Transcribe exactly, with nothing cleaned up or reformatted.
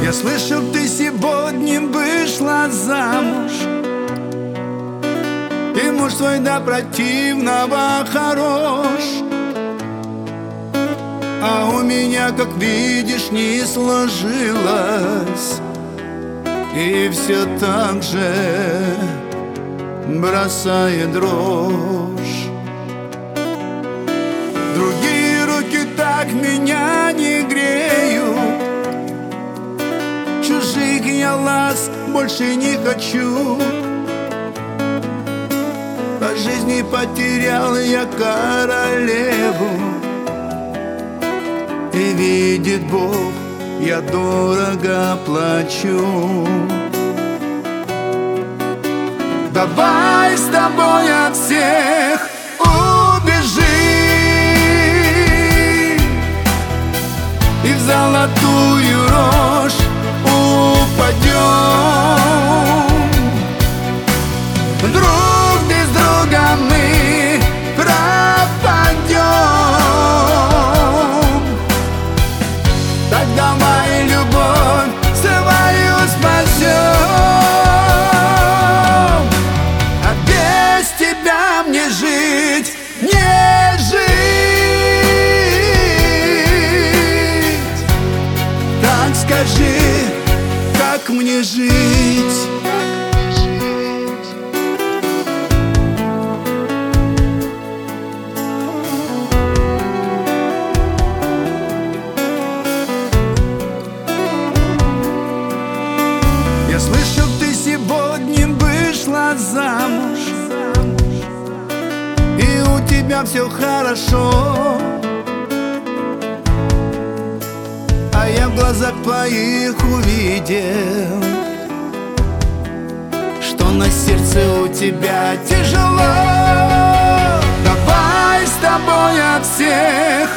Я слышал, ты сегодня вышла замуж, и муж твой до противного хорош. А у меня, как видишь, не сложилось, и все так же бросает дрожь. Другие руки так меня не греют, чужих я ласк больше не хочу. По жизни потерял я королеву, и видит Бог, я дорого плачу. Давай с тобой от всех убежим и в золотую рожь упадем. Друг без друга мы пропадем. Так давай любовь свою спасем, а без тебя мне жить, не жить. Так скажи, как мне жить? Я слышал, ты сегодня вышла замуж, и у тебя все хорошо. А я в глазах твоих увидел, что на сердце у тебя тяжело. Давай с тобой от всех